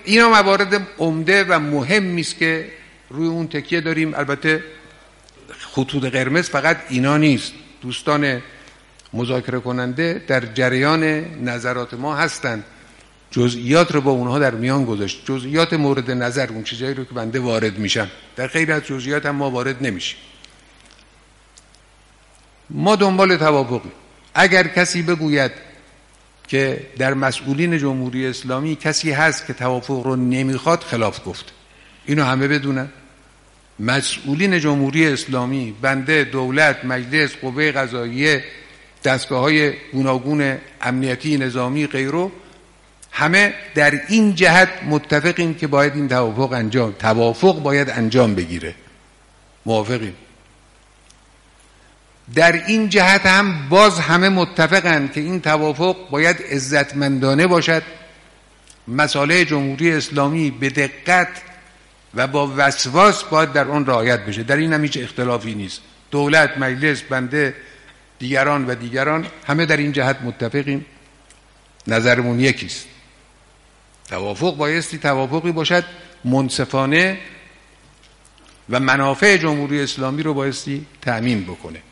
اینا موارد عمده و مهمی است که روی اون تکیه داریم. البته خطوط قرمز فقط اینا نیست، دوستان مذاکره کننده در جریان نظرات ما هستند، جزئیات رو با اونها در میان گذاشت، جزئیات مورد نظر، اون چیزایی رو که بنده وارد میشم، در خیلی از جزئیات هم ما وارد نمیشیم. ما دنبال توافقی. اگر کسی بگوید که در مسئولین جمهوری اسلامی کسی هست که توافق رو نمیخواد، خلاف گفت. اینو همه بدونن. مسئولین جمهوری اسلامی، بنده، دولت، مجلس، قوه قضاییه، دستگاه‌های گوناگون امنیتی، نظامی، غیره، همه در این جهت متفقیم که باید این توافق باید انجام بگیره. موافقیم. در این جهت هم باز همه متفقن که این توافق باید عزتمندانه باشد، مصالح جمهوری اسلامی به دقت و با وسواس باید در آن رعایت بشه. در این هم هیچ اختلافی نیست. دولت، مجلس، بنده، دیگران همه در این جهت متفقیم. نظرمون یکیست. توافق بایستی توافقی باشد منصفانه و منافع جمهوری اسلامی رو بایستی تأمین بکنه.